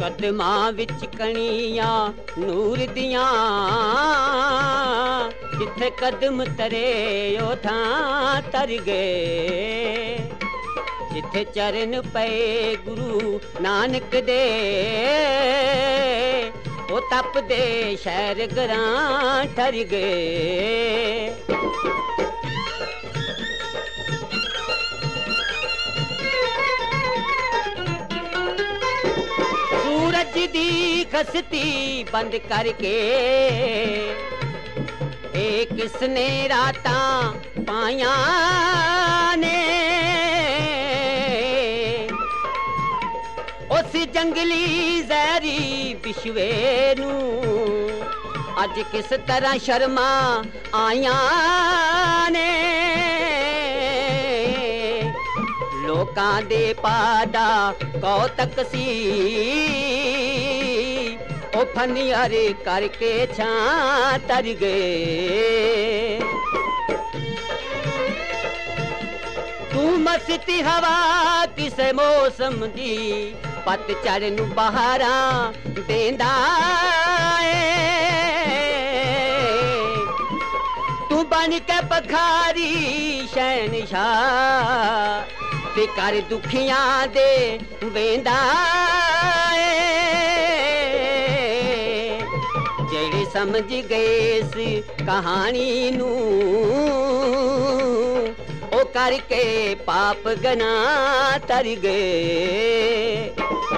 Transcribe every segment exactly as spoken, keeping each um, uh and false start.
कदमां विच कणियां नूर दियां, जिथे कदम तरे ओ थां तर गए। जिथे चरण पे गुरु नानक दे, ओ तप दे शहर ग्रां ठर गए। सूरज दी खसती बंद करके, ए किसने रातां पाया ने। उस जंगली जहरी विश्वे नू अज किस तरह शर्मा आया ने। लोकां दे पादा कौतक सी, ओ फनियार करके छां तर गए। तू मस्ती हवा किसे मौसम दी, पतझड़ नू बहारां देंदा ए। तू बन के पखारी शहनशाह, ते कर दुखियां दे वेंदा ए। जेड़े समझ गए इस कहानी नू, ओ करके पाप गना तर गए।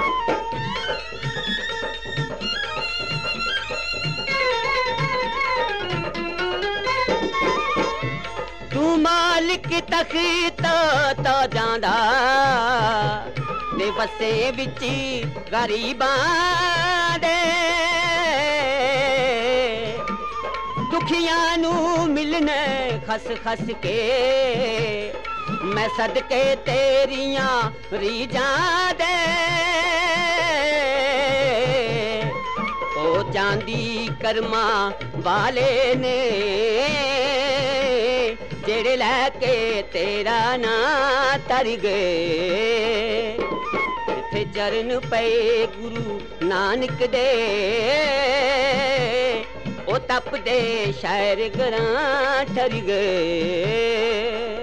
तू मालिक तख्त तो जांदा, ने वसे विच गरीबां दे। दुखियां नू मिलने खस खस के, मैं सदके तेरियां रीजां दे। ओ चांदी कर्मा वाले ने, जेड़े लैके तेरा ना तर गए। जिथे चरण पे गुरु नानक दे, ओ तप दे शहर ग्रां ठर गए।